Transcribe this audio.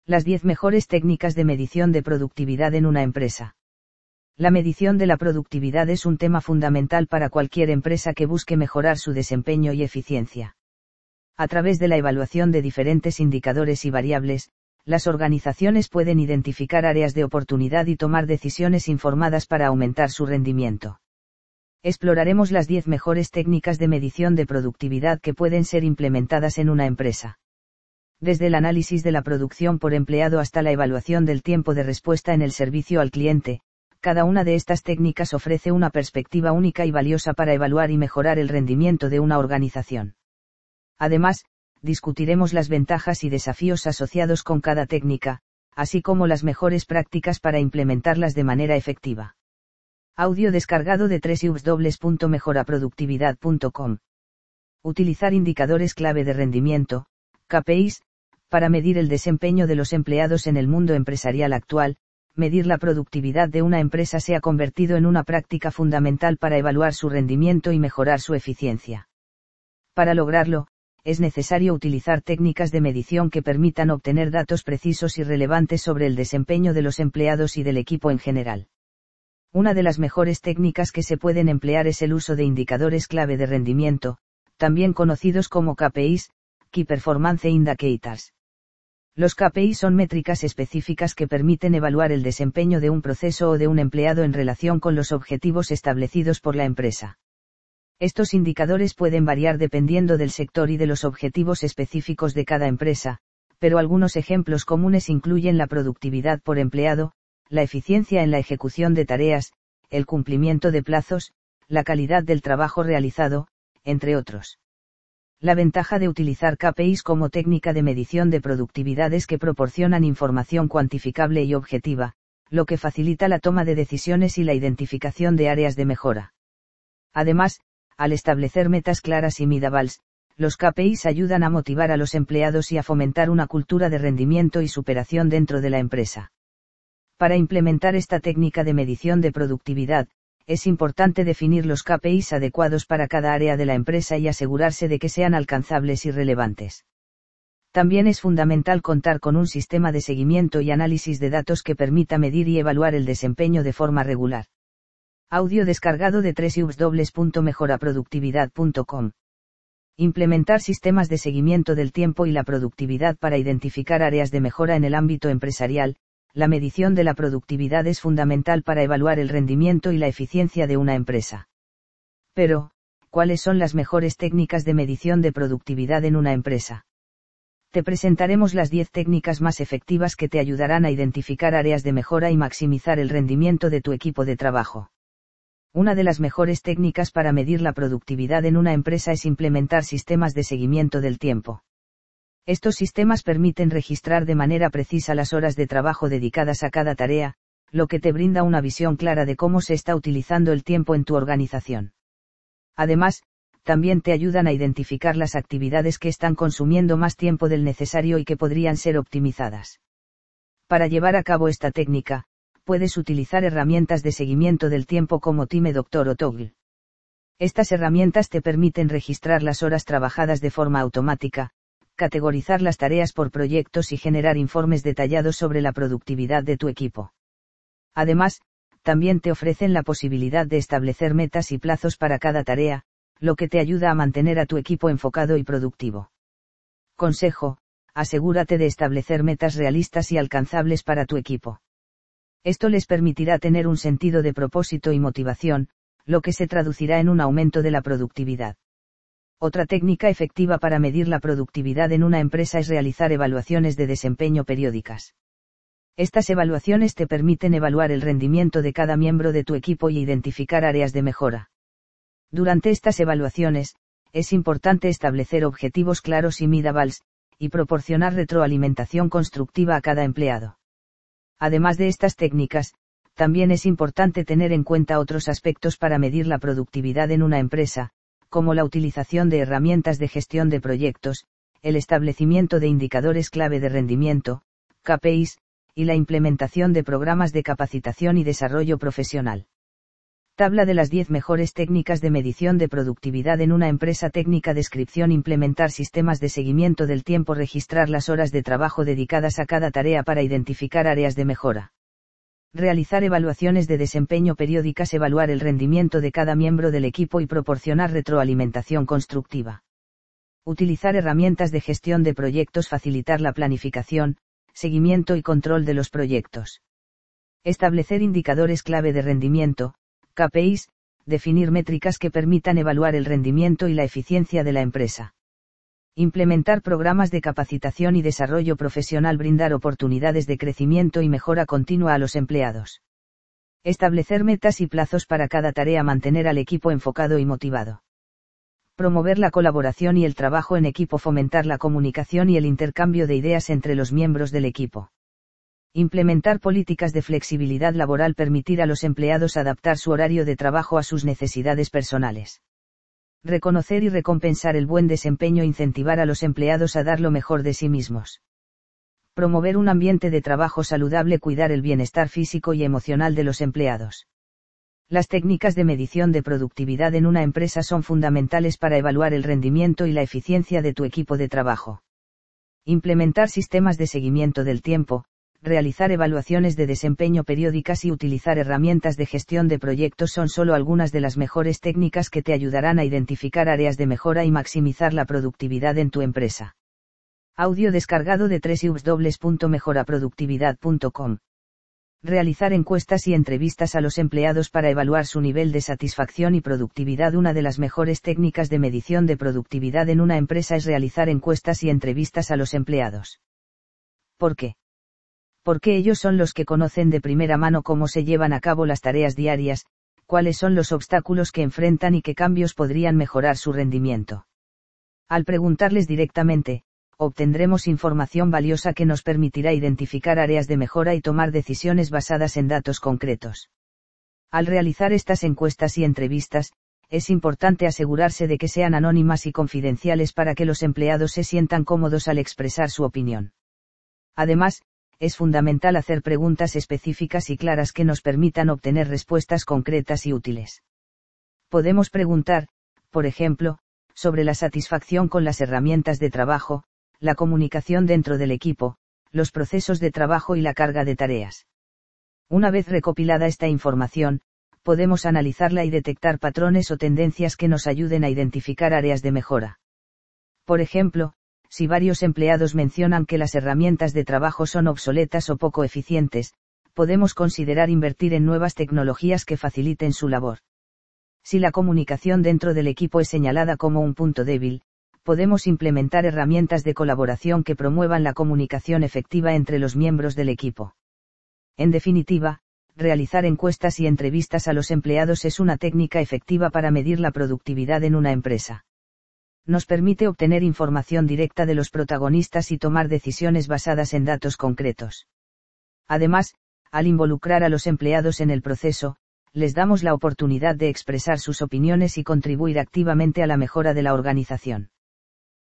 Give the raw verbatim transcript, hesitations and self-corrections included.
Las diez mejores técnicas de medición de productividad en una empresa. La medición de la productividad es un tema fundamental para cualquier empresa que busque mejorar su desempeño y eficiencia. A través de la evaluación de diferentes indicadores y variables, las organizaciones pueden identificar áreas de oportunidad y tomar decisiones informadas para aumentar su rendimiento. Exploraremos las diez mejores técnicas de medición de productividad que pueden ser implementadas en una empresa. Desde el análisis de la producción por empleado hasta la evaluación del tiempo de respuesta en el servicio al cliente, cada una de estas técnicas ofrece una perspectiva única y valiosa para evaluar y mejorar el rendimiento de una organización. Además, discutiremos las ventajas y desafíos asociados con cada técnica, así como las mejores prácticas para implementarlas de manera efectiva. Audio descargado de doble u doble u doble u punto mejora productividad punto com. Utilizar indicadores clave de rendimiento, K P Is, para medir el desempeño de los empleados en el mundo empresarial actual. Medir la productividad de una empresa se ha convertido en una práctica fundamental para evaluar su rendimiento y mejorar su eficiencia. Para lograrlo, es necesario utilizar técnicas de medición que permitan obtener datos precisos y relevantes sobre el desempeño de los empleados y del equipo en general. Una de las mejores técnicas que se pueden emplear es el uso de indicadores clave de rendimiento, también conocidos como K P Is, Key Performance Indicators. Los K P I son métricas específicas que permiten evaluar el desempeño de un proceso o de un empleado en relación con los objetivos establecidos por la empresa. Estos indicadores pueden variar dependiendo del sector y de los objetivos específicos de cada empresa, pero algunos ejemplos comunes incluyen la productividad por empleado, la eficiencia en la ejecución de tareas, el cumplimiento de plazos, la calidad del trabajo realizado, entre otros. La ventaja de utilizar K P Is como técnica de medición de productividad es que proporcionan información cuantificable y objetiva, lo que facilita la toma de decisiones y la identificación de áreas de mejora. Además, al establecer metas claras y medibles, los K P Is ayudan a motivar a los empleados y a fomentar una cultura de rendimiento y superación dentro de la empresa. Para implementar esta técnica de medición de productividad, es importante definir los K P Is adecuados para cada área de la empresa y asegurarse de que sean alcanzables y relevantes. También es fundamental contar con un sistema de seguimiento y análisis de datos que permita medir y evaluar el desempeño de forma regular. Audio descargado de doble u doble u doble u punto mejora productividad punto com. Implementar sistemas de seguimiento del tiempo y la productividad para identificar áreas de mejora en el ámbito empresarial. La medición de la productividad es fundamental para evaluar el rendimiento y la eficiencia de una empresa. Pero, ¿cuáles son las mejores técnicas de medición de productividad en una empresa? Te presentaremos las diez técnicas más efectivas que te ayudarán a identificar áreas de mejora y maximizar el rendimiento de tu equipo de trabajo. Una de las mejores técnicas para medir la productividad en una empresa es implementar sistemas de seguimiento del tiempo. Estos sistemas permiten registrar de manera precisa las horas de trabajo dedicadas a cada tarea, lo que te brinda una visión clara de cómo se está utilizando el tiempo en tu organización. Además, también te ayudan a identificar las actividades que están consumiendo más tiempo del necesario y que podrían ser optimizadas. Para llevar a cabo esta técnica, puedes utilizar herramientas de seguimiento del tiempo como Time Doctor o Toggle. Estas herramientas te permiten registrar las horas trabajadas de forma automática, categorizar las tareas por proyectos y generar informes detallados sobre la productividad de tu equipo. Además, también te ofrecen la posibilidad de establecer metas y plazos para cada tarea, lo que te ayuda a mantener a tu equipo enfocado y productivo. Consejo: asegúrate de establecer metas realistas y alcanzables para tu equipo. Esto les permitirá tener un sentido de propósito y motivación, lo que se traducirá en un aumento de la productividad. Otra técnica efectiva para medir la productividad en una empresa es realizar evaluaciones de desempeño periódicas. Estas evaluaciones te permiten evaluar el rendimiento de cada miembro de tu equipo y identificar áreas de mejora. Durante estas evaluaciones, es importante establecer objetivos claros y medibles, y proporcionar retroalimentación constructiva a cada empleado. Además de estas técnicas, también es importante tener en cuenta otros aspectos para medir la productividad en una empresa, como la utilización de herramientas de gestión de proyectos, el establecimiento de indicadores clave de rendimiento, K P Is, y la implementación de programas de capacitación y desarrollo profesional. Tabla de las diez mejores técnicas de medición de productividad en una empresa. Técnica descripción: implementar sistemas de seguimiento del tiempo, registrar las horas de trabajo dedicadas a cada tarea para identificar áreas de mejora. Realizar evaluaciones de desempeño periódicas, evaluar el rendimiento de cada miembro del equipo y proporcionar retroalimentación constructiva. Utilizar herramientas de gestión de proyectos, facilitar la planificación, seguimiento y control de los proyectos. Establecer indicadores clave de rendimiento, K P Is, definir métricas que permitan evaluar el rendimiento y la eficiencia de la empresa. Implementar programas de capacitación y desarrollo profesional, brindar oportunidades de crecimiento y mejora continua a los empleados. Establecer metas y plazos para cada tarea, mantener al equipo enfocado y motivado. Promover la colaboración y el trabajo en equipo, fomentar la comunicación y el intercambio de ideas entre los miembros del equipo. Implementar políticas de flexibilidad laboral, permitir a los empleados adaptar su horario de trabajo a sus necesidades personales. Reconocer y recompensar el buen desempeño, incentivar a los empleados a dar lo mejor de sí mismos. Promover un ambiente de trabajo saludable, cuidar el bienestar físico y emocional de los empleados. Las técnicas de medición de productividad en una empresa son fundamentales para evaluar el rendimiento y la eficiencia de tu equipo de trabajo. Implementar sistemas de seguimiento del tiempo, realizar evaluaciones de desempeño periódicas y utilizar herramientas de gestión de proyectos son solo algunas de las mejores técnicas que te ayudarán a identificar áreas de mejora y maximizar la productividad en tu empresa. Audio descargado de doble u doble u doble u punto mejora productividad punto com. Realizar encuestas y entrevistas a los empleados para evaluar su nivel de satisfacción y productividad. Una de las mejores técnicas de medición de productividad en una empresa es realizar encuestas y entrevistas a los empleados. ¿Por qué? Porque ellos son los que conocen de primera mano cómo se llevan a cabo las tareas diarias, cuáles son los obstáculos que enfrentan y qué cambios podrían mejorar su rendimiento. Al preguntarles directamente, obtendremos información valiosa que nos permitirá identificar áreas de mejora y tomar decisiones basadas en datos concretos. Al realizar estas encuestas y entrevistas, es importante asegurarse de que sean anónimas y confidenciales para que los empleados se sientan cómodos al expresar su opinión. Además, es fundamental hacer preguntas específicas y claras que nos permitan obtener respuestas concretas y útiles. Podemos preguntar, por ejemplo, sobre la satisfacción con las herramientas de trabajo, la comunicación dentro del equipo, los procesos de trabajo y la carga de tareas. Una vez recopilada esta información, podemos analizarla y detectar patrones o tendencias que nos ayuden a identificar áreas de mejora. Por ejemplo, si varios empleados mencionan que las herramientas de trabajo son obsoletas o poco eficientes, podemos considerar invertir en nuevas tecnologías que faciliten su labor. Si la comunicación dentro del equipo es señalada como un punto débil, podemos implementar herramientas de colaboración que promuevan la comunicación efectiva entre los miembros del equipo. En definitiva, realizar encuestas y entrevistas a los empleados es una técnica efectiva para medir la productividad en una empresa. Nos permite obtener información directa de los protagonistas y tomar decisiones basadas en datos concretos. Además, al involucrar a los empleados en el proceso, les damos la oportunidad de expresar sus opiniones y contribuir activamente a la mejora de la organización.